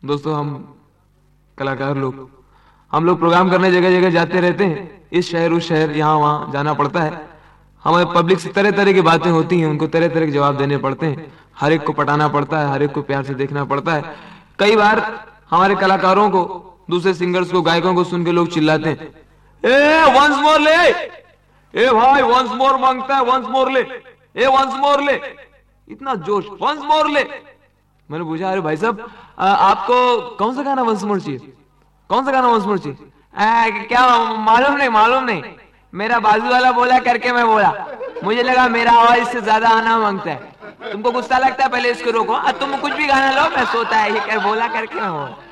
दोस्तों, हम कलाकार लोग, हम लोग प्रोग्राम करने जगह जगह जाते रहते हैं, इस शहर उस शहर, यहाँ वहाँ जाना पड़ता है। हमारे पब्लिक से तरह तरह की बातें होती हैं, उनको तरह तरह के जवाब देने पड़ते हैं, हर एक को पटाना पड़ता है, हर एक को प्यार से देखना पड़ता है। कई बार हमारे कलाकारों को, दूसरे सिंगर्स को, गायकों को सुन के लोग चिल्लाते हैं, ए वंस मोर ले, ए भाई वंस मोर मांगता है, वंस मोर ले, ए वंस मोर ले, इतना जोश, वंस मोर ले। मैंने पूछा, अरे भाई साहब, आपको कौन सा गाना वंस मोर चाहिए, कौन सा गाना वंस मोर चाहिए? क्या मालूम नहीं, मेरा बाजू वाला बोला करके मैं बोला, मुझे लगा मेरा आवाज इससे ज्यादा आना मांगता है। तुमको गुस्सा लगता है, पहले इसको रोको। तुम कुछ भी गाना लो, मैं सोता है ये बोला करके मैं बोला।